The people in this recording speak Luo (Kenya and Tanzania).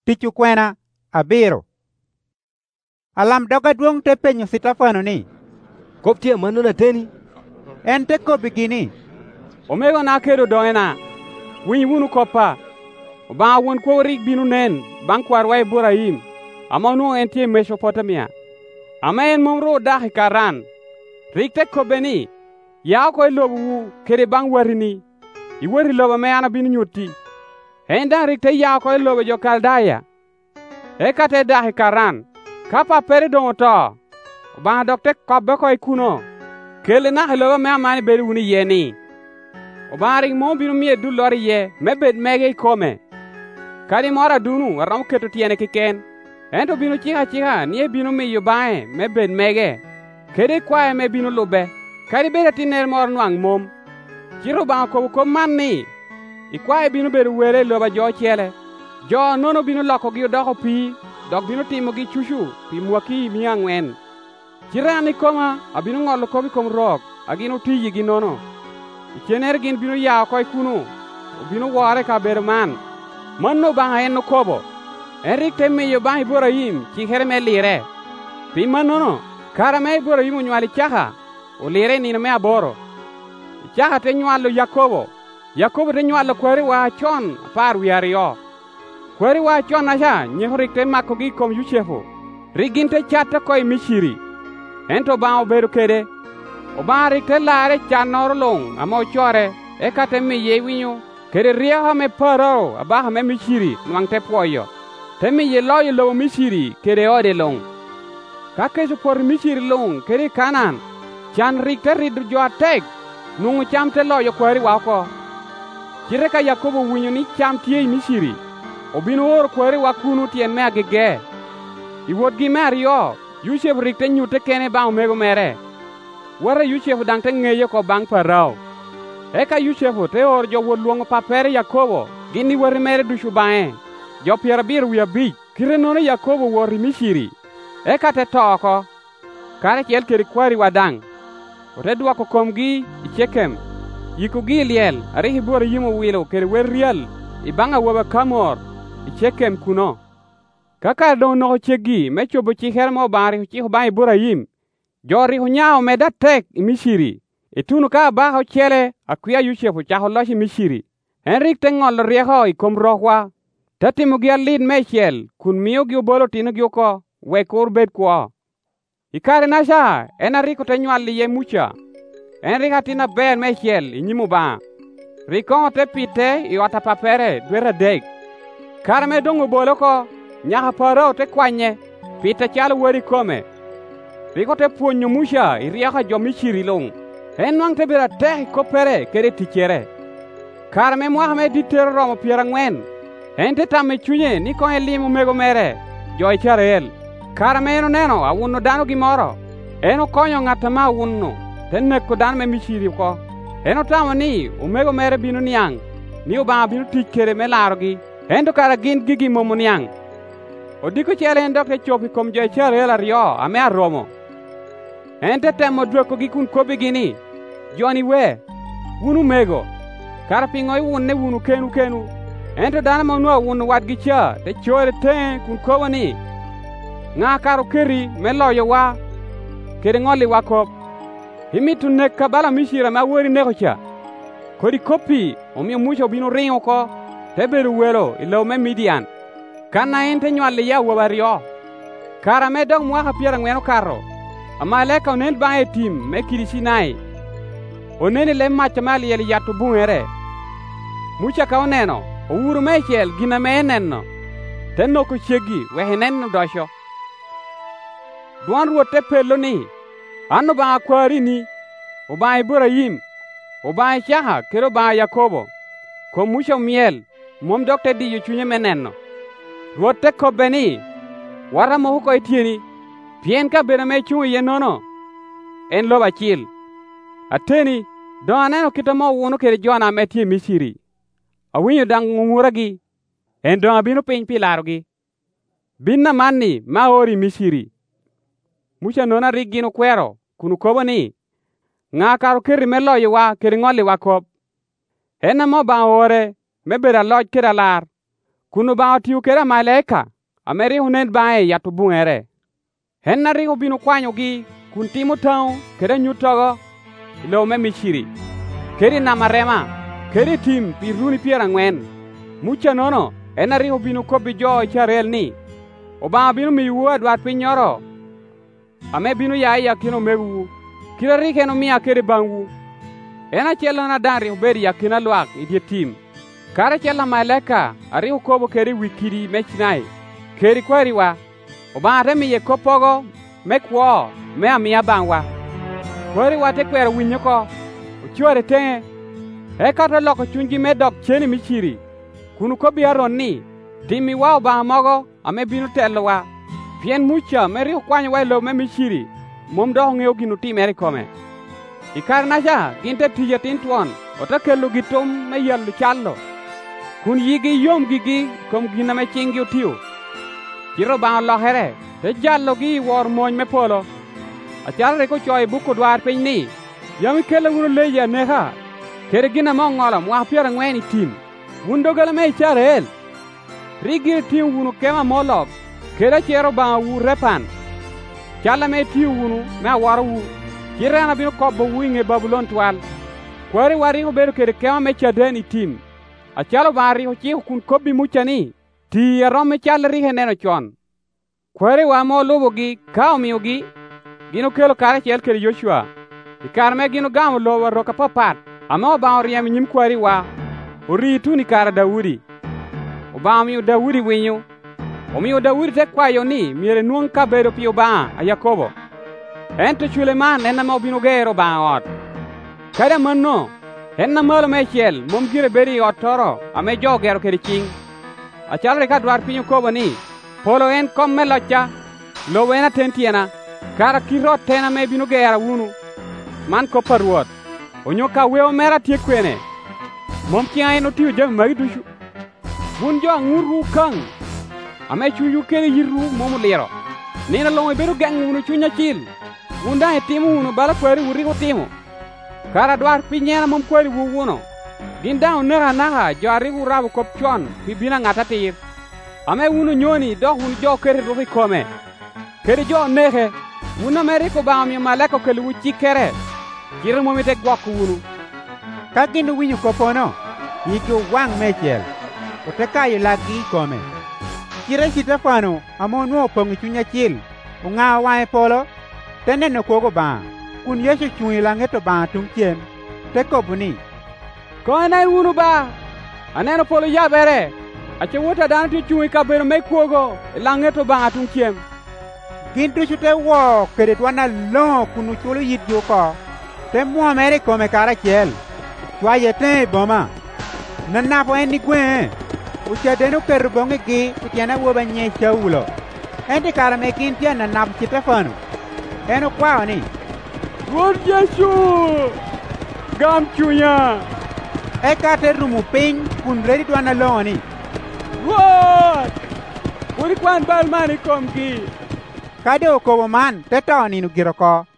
Tichu kwena abiro. Alam doga duong te penyo Sitefano ni, koptie mano na teni? En te kobi gini. Omego na kedo doena. Winy wunu kopa. Ba won ko rik binu nen bang kwar wa Ibrahim. Amonu en tie Mesopotamia. Ama en momro dahi Karan. Rik te kobeni. Ya ko lobu kere bang warini. Iwori loba me ana binu nyuti. En dan rik te ya ko lobu jo Kaldaya. Ekate dahi Karan. Kapa pere dongo to. Ba dokte kobe ko ikuno. Kele na loba me amani beri wuni yeni. Obari mo binu mie du lori ye mebed mege ikome. Kadi mora dunu ram keto tiene kiken. Ento binu chiha nie binu mi yubae mebed mege. Kede kwae me binu lube. Kadi beda tiner mor nwang mom. Chiro ba ko manni. Ikwae binu bedu were loba jo chele. Jo nono binu loko gi doko pi. Dok binu timo gi chushu pi mwaki mi angwen. Chirani koma abinu ngolo kobi kom rok. Aginu tiji gi nono. Chener gin binu ya koy kuno binu ware ka berman manno ba en no kobo erik temme yo ba Ibrahim ci herme lire pi manno kara me Ibrahim nyali chaha o lire ni me aboro chaha te nyalo Yakobo te nyalo kwari wa chon par wiario kwari wa chon aja nyehorik te makko gi kom Yusefu riginte chatta koy Misiri ento ba oberu kede Obari te lare chanor long amo chore ekate mi ye winyo kere riaha me paro abaha me Misiri nwang te poyo te mi ye loyo lo Misiri kere ode long kakeso por Misiri long kere Kanan chan rikte ridu jo atek nungu cham te loyo kwari wako kire ka Yakobo winyo ni cham tie Misiri obino or kwari wakunu tien me agege iwot gi Mario Yusef rikte nyute kene ba omego mere Wara Yusefu dang te ngeye ko bang Farao. Eka Yusefu te or jo woluongo papere Yakobo gini wari mere dushu bae. Jo pierabir wiya bi kire nono Yakobo wori Misiri. Eka te toko. Kare kiel kiri kwari wadang. Ote duwako komgi Shekem. Yikugi liel arihi bora yimo wilo kiri wer riel. Ibanga waba kamor Shekem kuno. Kaka don noko chegi mechobo chihermo bari chiho ba Ibrahim. Jori hunyao meda tek Misiri. Itunu ka baho chele akuya Yusefu chaho loshi Misiri. Henrik te ngolo rieho ikom rohwa. Tatimu gia lid mechel kun miyo gi ubolo tinu gi uko wekur bed kwa. Ikare nasha enariko te nyuali ye mucha. Henrik hatina ben mechel inyimu ba. Rikongo te pite iwata papere dwera dek. Kare me dungu bolo ko nyaha paro te kwanye pite chalo wari kome. Riko te puonyo musha iriaka jo Misiri long. Enwang te bira te kopere kere tichere. Karme muahme ditero romo piera ngwen. Ente tame chunye ni kon elimu mego mere. Jo Israel. Karme eno neno awuno dano gimoro. Eno konyo ngatama awuno. Tenne ko dan me Misiri ko. Eno tamo ni umego mere binu niang. Ni uba binu tichere me larogi. Ento kara gin gigi momo niang. Odiko chele endok te chopi kom jo Israel ario ame aromo. Ente temo dweko gi kun kobi gini. Joni we. Wunu mego. Karapingo wunne wunu kenu. Ente dana manua wunu wadgi cha. Te chore ten kun kobo ni. Nga karo keri me loyo wa. Kere ngoli wakop. Himitu nek kabala Misira ma wori neko cha. Kodi kopi omio mucho binu ringo ko. Teberu welo ilo me Midian. Kana ente nywali ya wabario. Kara me dog mwaka piera ngweno karo. Amaleka onel ba etim me Sinai. Onene le macha mali yeli yatu bungere. Mucha ka oneno, owuru mechel gina me enenno. Tenno ko chegi wehenenno dosho. Duan ruote pelo ni. Anno ba akwari ni. Oba Ibrahim. Oba Ishaha kero ba Yakobo. Ko mucha miel. Mom dokte di yuchunye menenno. Ruote ko beni. Wara mo huko itieni. Pien ka bena me chungu ye nono. En loba chil. Ateni, do aneno kitamo wuno kere jona metie Misiri. Awinyo dang nguragi. En do abino piny pilarogi. Binna manni ma ori Misiri. Mucha nona rigino kwero, kunu kobo ni. Nga karo kiri me loyo wa kiri ngoli wakop. Ena mo ba ore, me bera loj kira lar. Kunu ba tiu kera malaika ameri hunen bae yatu bungere. Henna riho binu kwanyogi kun timo tau kera nyutogo ilo me michiri. Keri namarema keri tim piruni piera ngwen. Mucha nono henna riho binu kobi jo Israel ni. Oba binu miwuad wat pinyoro. Ame binu ya kino mewu. Kira rike no mia keri bangu. Ena chela na dari uberi yakina luak idie tim. Kara chela malaika ari ukobo keri wikiri mechinai. Keri kwari wa. Oba remi ye kopogo mekwo me amia bangwa. Kwari wa te kwere winyoko. Uchuare tenge. Eka loko chunji medok cheni michiri. Kunu kobi aron ni. Timi wa oba mogo ame binu telo wa. Pien mucha meri ukwanyo wa ilo me michiri. Momdo ngeo ginu tim eri kome. Ikar naja ginte tije tintuan. Ota kelu gitum me yalu chalo. Kun yigi yom gigi kom gina me chingi utiu. Kiro ba lohere. Te jallo gi war moñ me polo. Achal reko choy buku dwar piny ni. Yami kele wunu leja neha. Kere gina mo ngola mwa piara ngweni tim. Wundo gala me Israel. Rigir tim wunu kema molog. Kere chero ba wu repan. Chala me tiu wunu me waro wu. Kira na binu kobo winge Babylon twal. Kwari wari beru kere kema me chadeni tim. Achalo bari chi kun kobi mucha ni. Ti arome chal rihe neno chon. Kwari wa mo lobo gi kao miyogi. Gino kelo kare chel kere Joshua. Ikar me gino gamo lobo roka papat. Ama ba oriyam nyim kwari wa. Uritu ni kara Daudi. Oba miyo Daudi winyo. Omiyo Daudi te kwayo ni miere nuong ka bedo piyo ba a Yakobo. Ento Suleman enna mo bino gero ba ot. Kada manno enna malo me chel mom gire beri otoro ame jo gero kere ching. Achal reka dwar pinyo kobo ni. Polo en kom me locha. Lo wena tentiena. Kara kirot tena me bino gera wunu. Man ko paruot. Onyoka weo mera tie kwene. Mom kia eno tiyo jam magi dushu. Wun jo nguru kang. Ame chuyu kere yiru momu lero. Nina longo beru gang wunu chunya chil. Wunda e timu wunu bala kwari wuri ko timu. Kara dwar pinyena mom kwari wuno. Ginda unera naha jo arigu rabu kopchon pibina ngata tir. Ame wunu nyoni do wunu jo kere rufi kome. Kere jo nehe. Wuna meriko ba mi maleko kele wuchi kere. Kira momite gwaku wunu. Kagindu winyu kopono. Yiku wang mechel. Otekayo lagi kome. Kira Sitefano amono pongi chunya chil. Unga wae polo. Tene no kogo ba. Kun Yesu chui langeto ba tungchien. Teko buni. Ko anai wunu ba. Aneno polo ya bere. Ache wuta dan tu chui ka bero me kogo. Langeto ba tungchien. Gintu chute wo kere twana lo kunu chulu yit yoko. Te mua mere kome kara chel. Chwa yete boma. Nana po endi kwe. Ucha denu kerbonge ki utiana woba nye chaulo. Endi kara me kintia na nap Sitefano. Eno kwao ni. Lord Yesu. Gam chunya. Eka te rumu ping kun ready twana lo ni. Lord. Uri kwan balmani kom ki. Kade okobo man te to ni nugiroko.